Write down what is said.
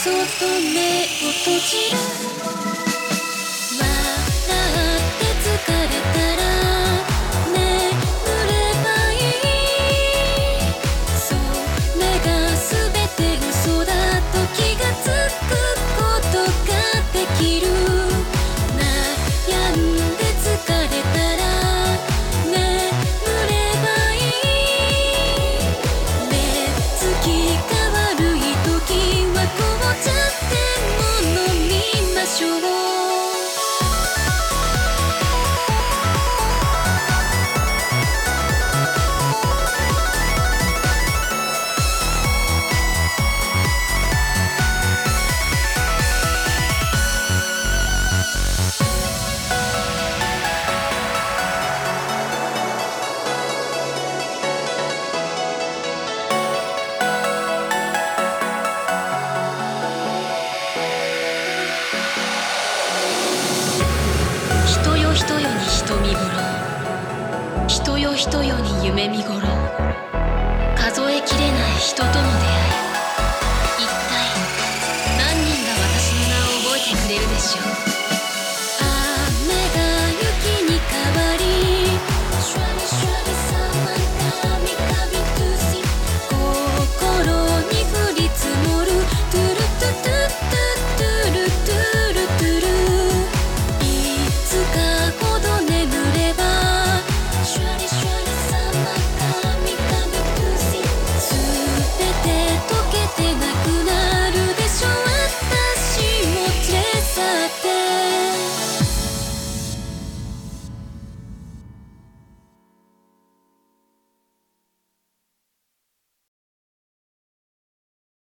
そっと目を閉じる。笑って疲れたら眠ればいい。それが全て嘘だと気がつくことができる。悩んで疲れたら眠ればいい。目つきが悪い時は紅茶でも飲みましょう。人よ人よに人見頃、人よ人よに夢見頃、数えきれない人との出会い。